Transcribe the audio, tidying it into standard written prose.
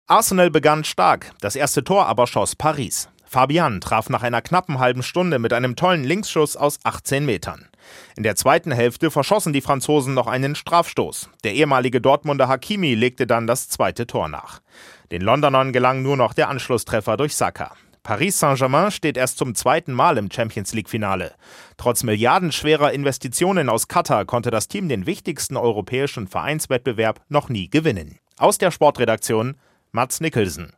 Arsenal begann stark, das erste Tor aber schoss Paris. Fabian traf nach einer knappen halben Stunde mit einem tollen Linksschuss aus 18 Metern. In der zweiten Hälfte verschossen die Franzosen noch einen Strafstoß. Der ehemalige Dortmunder Hakimi legte dann das zweite Tor nach. Den Londonern gelang nur noch der Anschlusstreffer durch Saka. Paris Saint-Germain steht erst zum zweiten Mal im Champions-League-Finale. Trotz milliardenschwerer Investitionen aus Katar konnte das Team den wichtigsten europäischen Vereinswettbewerb noch nie gewinnen. Aus der Sportredaktion Mads Nicholson.